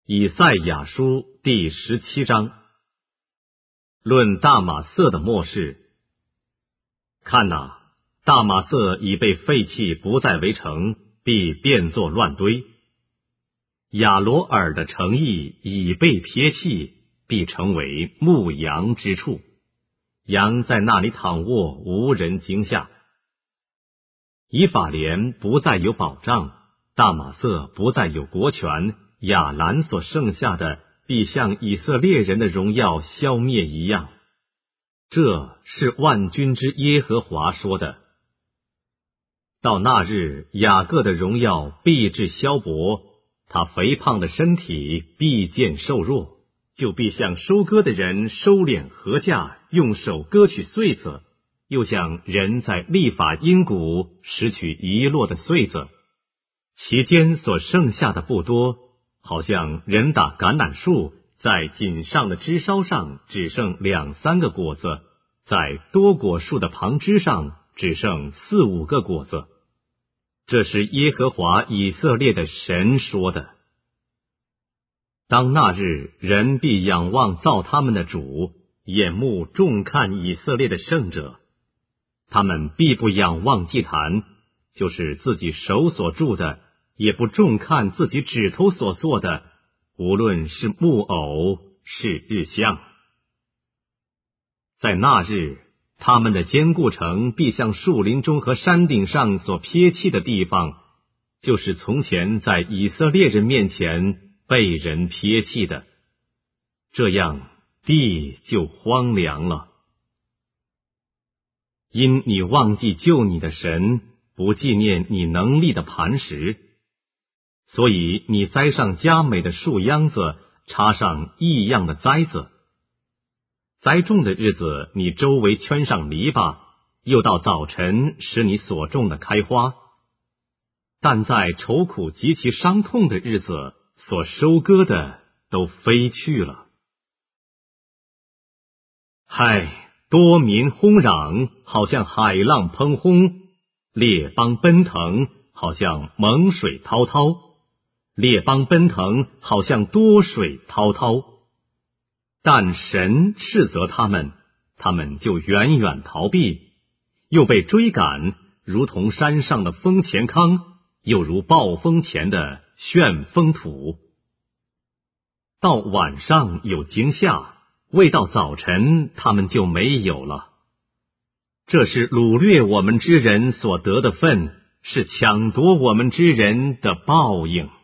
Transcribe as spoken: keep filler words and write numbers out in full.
以赛亚书第十七章，论大马色的末世。看哪，大马色已被废弃，不再为城，必变作乱堆。亚罗尔的城邑已被撇弃，必成为牧羊之处，羊在那里躺卧，无人惊吓。以法莲不再有保障，大马色不再有国权，亚兰所剩下的必像以色列人的荣耀消灭一样。这是万军之耶和华说的。到那日，雅各的荣耀必至消薄，他肥胖的身体必见瘦弱，就必像收割的人收敛禾稼，用手割取穗子，又像人在立法阴谷拾取遗落的穗子，其间所剩下的不多，好像人打橄榄树，在锦上的枝梢上只剩两三个果子，在多果树的旁枝上只剩四五个果子。这是耶和华以色列的神说的。当那日，人必仰望造他们的主，眼目重看以色列的圣者。他们必不仰望祭坛，就是自己手所铸的，也不重看自己指头所做的，无论是木偶，是日像。在那日，他们的坚固城必像树林中和山顶上所撇弃的地方，就是从前在以色列人面前被人撇弃的，这样地就荒凉了。因你忘记救你的神，不纪念你能力的磐石，所以你栽上佳美的树秧子，插上异样的栽子。栽种的日子，你周围圈上篱笆，又到早晨使你所种的开花。但在愁苦极其伤痛的日子，所收割的都飞去了。嗨！多民轰嚷，好像海浪喷轰；列邦奔腾，好像猛水滔滔；列邦奔腾，好像多水滔滔。但神斥责他们，他们就远远逃避，又被追赶，如同山上的风前糠，又如暴风前的旋风土。到晚上有惊吓，未到早晨，他们就没有了。这是掳掠我们之人所得的分，是抢夺我们之人的报应。